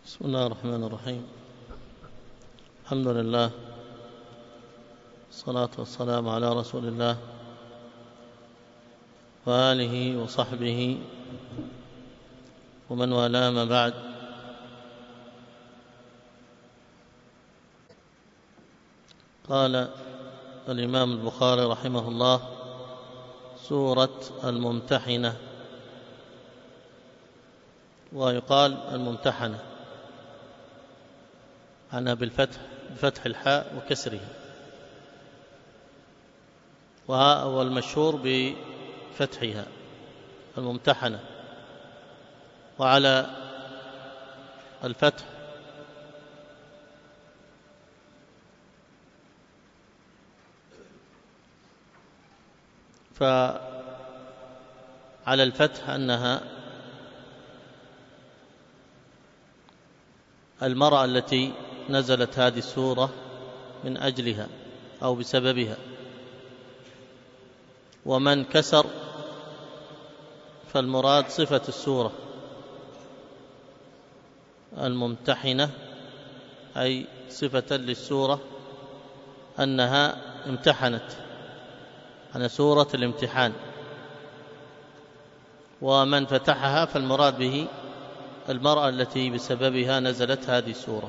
بسم الله الرحمن الرحيم. الحمد لله، والصلاة والسلام على رسول الله وآله وصحبه ومن والاه، ما بعد. قال الإمام البخاري رحمه الله: سورة الممتحنة، ويقال الممتحنة عنها بفتح الحاء وكسرها، والمشهور بفتحها الممتحنة، وعلى الفتح فعلى الفتح أنها المرأة التي نزلت هذه السورة من أجلها أو بسببها. ومن كسر فالمراد صفة السورة الممتحنة، أي صفة للسورة أنها امتحنت، عن سورة الامتحان. ومن فتحها فالمراد به المرأة التي بسببها نزلت هذه السورة.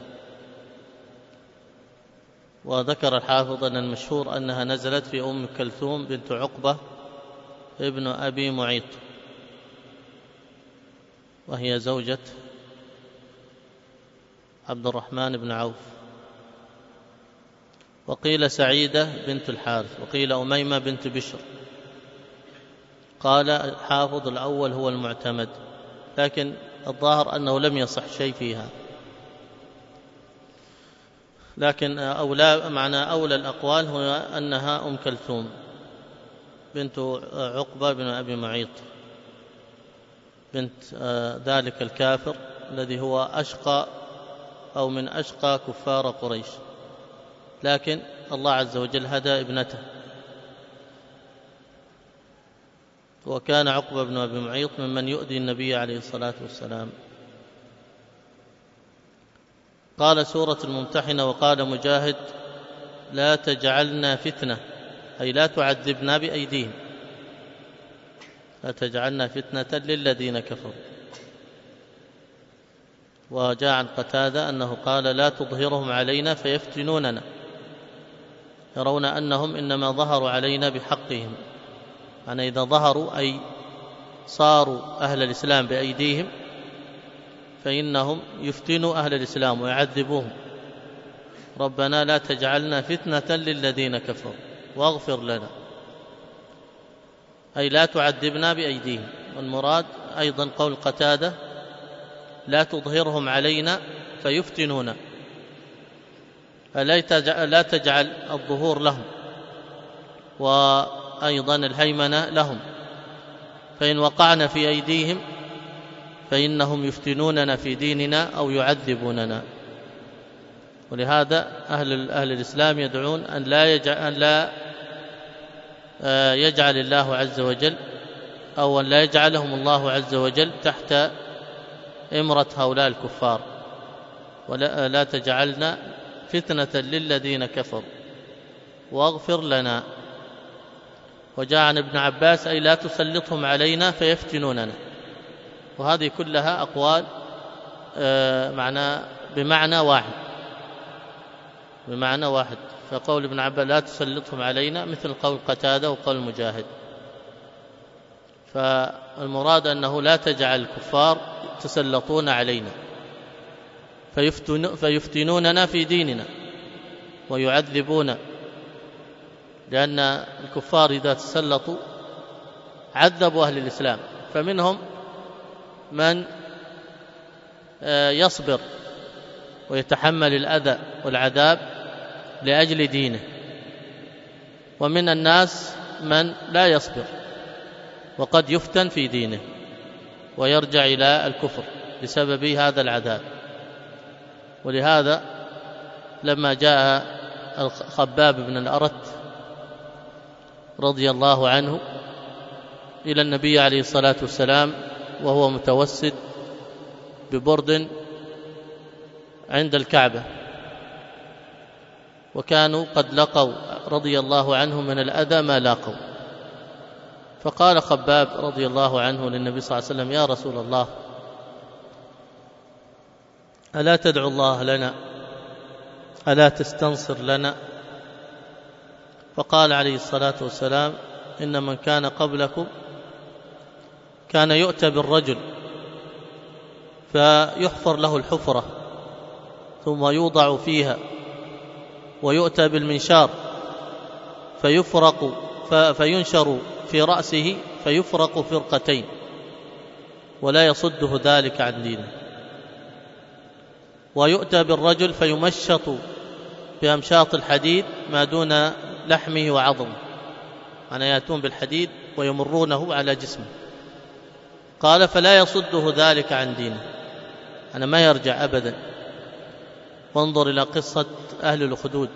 وذكر الحافظ أن المشهور أنها نزلت في أم كلثوم بنت عقبة ابن أبي معيط، وهي زوجة عبد الرحمن بن عوف. وقيل سعيدة بنت الحارث، وقيل أميمة بنت بشر. قال الحافظ الأول هو المعتمد، لكن الظاهر أنه لم يصح شيء فيها، لكن أولى الأقوال هو أنها أم كلثوم بنت عقبة بن أبي معيط، بنت ذلك الكافر الذي هو أشقى أو من أشقى كفار قريش، لكن الله عز وجل هدى ابنته. وكان عقبة بن أبي معيط ممن يؤذي النبي عليه الصلاة والسلام. قال: سورة الممتحنة. وقال مجاهد: لا تجعلنا فتنة، أي لا تعذبنا بأيديهم، لا تجعلنا فتنة للذين كفروا. وجاء عن قتادة أنه قال: لا تظهرهم علينا فيفتنوننا، يرون أنهم إنما ظهروا علينا بحقهم، يعني إذا ظهروا أي صاروا أهل الإسلام بأيديهم فإنهم يفتنوا أهل الإسلام ويعذبوهم. ربنا لا تجعلنا فتنة للذين كفروا واغفر لنا، أي لا تعذبنا بأيديهم. والمراد أيضا قول قتادة: لا تظهرهم علينا فيفتنونا، لا تجعل الظهور لهم وأيضا الهيمنة لهم، فإن وقعنا في أيديهم فإنهم يفتنوننا في ديننا أو يعذبوننا. ولهذا أهل الإسلام يدعون أن لا يجعل الله عز وجل، أو أن لا يجعلهم الله عز وجل تحت إمرة هؤلاء الكفار، ولا تجعلنا فتنة للذين كفروا واغفر لنا. وجاء عن ابن عباس: أي لا تسلطهم علينا فيفتنوننا. وهذه كلها أقوال بمعنى واحد. فقول ابن عباس لا تسلطهم علينا مثل قول قتادة وقول مجاهد. فالمراد أنه لا تجعل الكفار يتسلطون علينا فيفتنوننا في ديننا ويعذبون، لأن الكفار إذا تسلطوا عذبوا أهل الإسلام، فمنهم من يصبر ويتحمل الأذى والعذاب لأجل دينه، ومن الناس من لا يصبر وقد يفتن في دينه ويرجع إلى الكفر بسبب هذا العذاب. ولهذا لما جاء الخباب بن الأرت رضي الله عنه إلى النبي عليه الصلاة والسلام وهو متوسد ببرد عند الكعبة، وكانوا قد لقوا رضي الله عنهم من الأذى ما لاقوا. فقال خباب رضي الله عنه للنبي صلى الله عليه وسلم: يا رسول الله، ألا تدعو الله لنا؟ ألا تستنصر لنا؟ فقال عليه الصلاة والسلام: إن من كان قبلكم كان يؤتى بالرجل فيحفر له الحفرة ثم يوضع فيها، ويؤتى بالمنشار فينشر في رأسه فيفرق فرقتين ولا يصده ذلك عن دينه، ويؤتى بالرجل فيمشط بأمشاط الحديد ما دون لحمه وعظمه، أنا يأتون بالحديد ويمرونه على جسمه. قال: فلا يصده ذلك عن دينه، أنا ما يرجع أبدا. وانظر إلى قصة أهل الأخدود،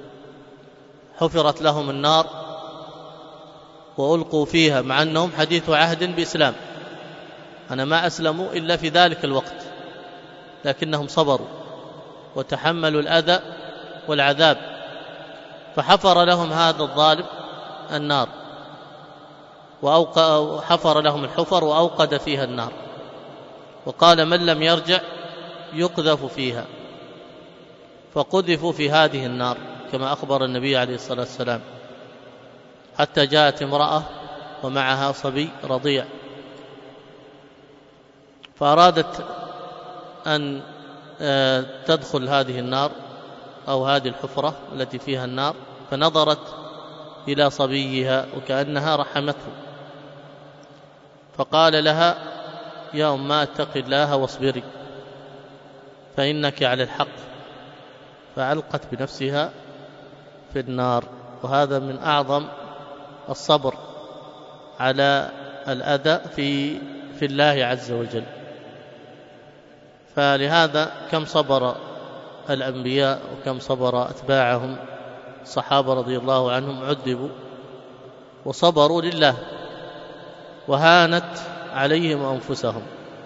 حفرت لهم النار وألقوا فيها مع أنهم حديث عهد بإسلام، أنا ما أسلموا إلا في ذلك الوقت، لكنهم صبروا وتحملوا الأذى والعذاب، فحفر لهم هذا الظالم النار وحفر لهم الحفر وأوقد فيها النار، وقال: من لم يرجع يقذف فيها. فقذفوا في هذه النار كما أخبر النبي عليه الصلاة والسلام، حتى جاءت امرأة ومعها صبي رضيع، فأرادت أن تدخل هذه النار أو هذه الحفرة التي فيها النار، فنظرت إلى صبيها وكأنها رحمته، فقال لها: يا أماه اتق الله واصبري فإنك على الحق، فألقت بنفسها في النار. وهذا من أعظم الصبر على الأذى في الله عز وجل. فلهذا كم صبر الأنبياء وكم صبر أتباعهم، الصحابة رضي الله عنهم عذبوا وصبروا لله، وهانت عليهم أنفسهم،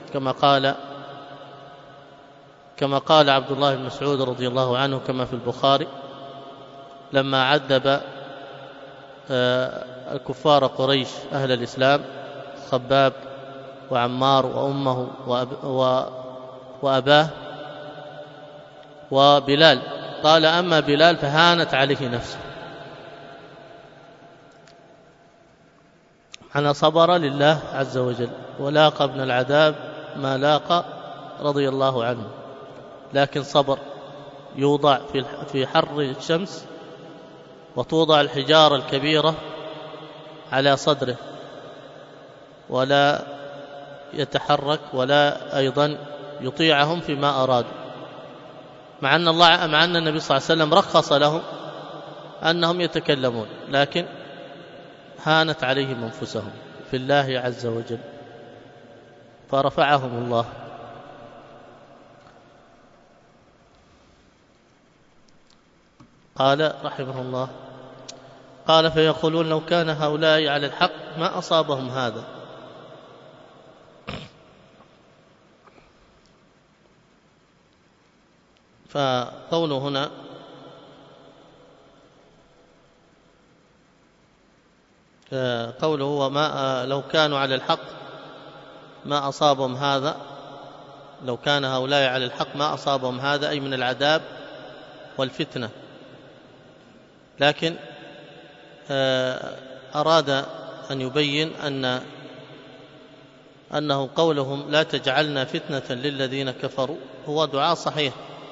كما قال عبد الله بن مسعود رضي الله عنه كما في البخاري: لما عذب الكفار قريش أهل الإسلام، خباب وعمار وأمه وأباه وبلال، قال: أما بلال فهانت عليه نفسه، أنا صبر لله عز وجل ولاقى من العذاب ما لاقى رضي الله عنه، لكن صبر. يوضع في حر الشمس وتوضع الحجارة الكبيرة على صدره ولا يتحرك ولا أيضا يطيعهم فيما أرادوا، مع أن النبي صلى الله عليه وسلم رخص لهم أنهم يتكلمون، لكن هانت عليهم أنفسهم في الله عز وجل فرفعهم الله. قال رحمه الله: قال: فيقولون لو كان هؤلاء على الحق ما أصابهم هذا. فقوله هنا وما لو كانوا على الحق ما أصابهم هذا، لو كان هؤلاء على الحق ما أصابهم هذا، أي من العذاب والفتنة. لكن أراد أن يبين أنه قولهم لا تجعلنا فتنة للذين كفروا هو دعاء صحيح،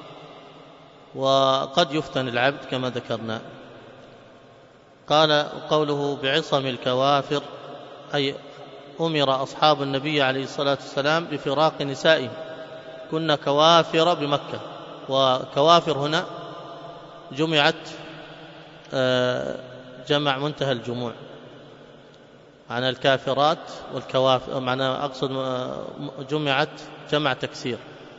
وقد يفتن العبد كما ذكرنا. قال: قوله بعصم الكوافر، أي أمر أصحاب النبي عليه الصلاة والسلام بفراق نسائهم، كنا كوافر بمكة، وكوافر هنا جمعت جمع منتهى الجموع، معنى الكافرات والكوافر، معنى أقصد جمعت جمع تكسير.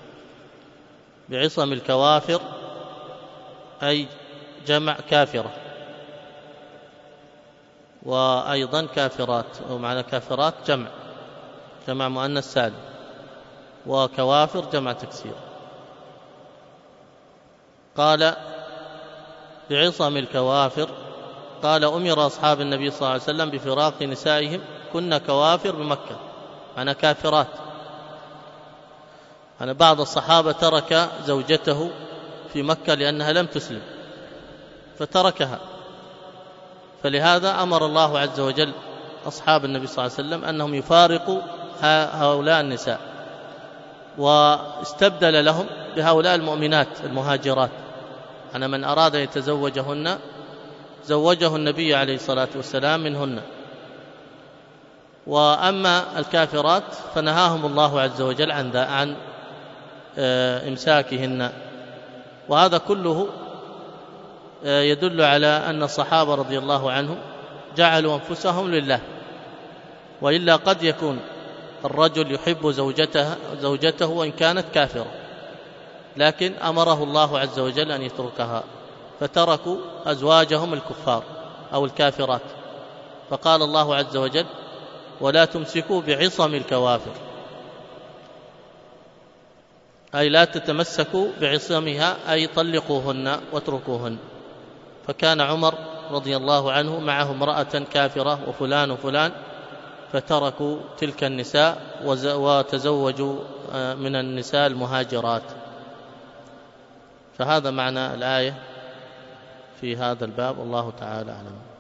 بعصم الكوافر أي جمع كافرة، وأيضا كافرات، ومعنى كافرات جمع مؤنث سالم، وكوافر جمع تكسير. قال بعصم الكوافر، قال أمر أصحاب النبي صلى الله عليه وسلم بفراق نسائهم كن كوافر بمكة، أنا كافرات. أنا بعض الصحابة ترك زوجته في مكة لأنها لم تسلم فتركها، فلهذا أمر الله عز وجل أصحاب النبي صلى الله عليه وسلم أنهم يفارقوا هؤلاء النساء، واستبدل لهم بهؤلاء المؤمنات المهاجرات. أنا من أراد أن يتزوجهن زوجه النبي عليه الصلاة والسلام منهن. وأما الكافرات فنهاهم الله عز وجل عن إمساكهن. وهذا كله يدل على أن الصحابة رضي الله عنهم جعلوا أنفسهم لله، وإلا قد يكون الرجل يحب زوجته وإن كانت كافرة، لكن أمره الله عز وجل أن يتركها، فتركوا أزواجهم الكفار أو الكافرات. فقال الله عز وجل ولا تمسكوا بعصم الكوافر، أي لا تتمسكوا بعصمها، أي طلقوهن واتركوهن. فكان عمر رضي الله عنه معه امرأة كافرة وفلان وفلان، فتركوا تلك النساء وتزوجوا من النساء المهاجرات. فهذا معنى الآية في هذا الباب، والله تعالى أعلم.